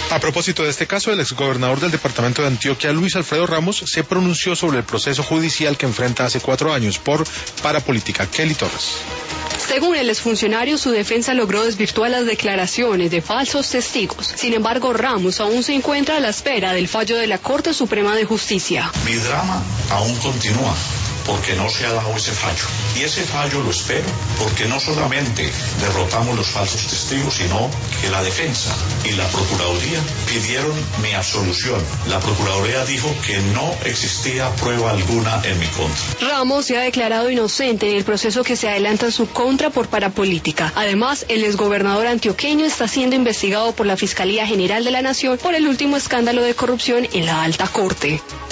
A propósito de este caso, el exgobernador del departamento de Antioquia, Luis Alfredo Ramos, se pronunció sobre el proceso judicial que enfrenta hace 4 años por parapolítica. Kelly Torres. Según el exfuncionario, su defensa logró desvirtuar las declaraciones de falsos testigos. Sin embargo, Ramos aún se encuentra a la espera del fallo de la Corte Suprema de Justicia. Mi drama aún continúa, porque no se ha dado ese fallo. Y ese fallo lo espero porque no solamente derrotamos los falsos testigos, sino que la defensa y la Procuraduría pidieron mi absolución. La Procuraduría dijo que no existía prueba alguna en mi contra. Ramos se ha declarado inocente en el proceso que se adelanta en su contra por parapolítica. Además, el exgobernador antioqueño está siendo investigado por la Fiscalía General de la Nación por el último escándalo de corrupción en la Alta Corte.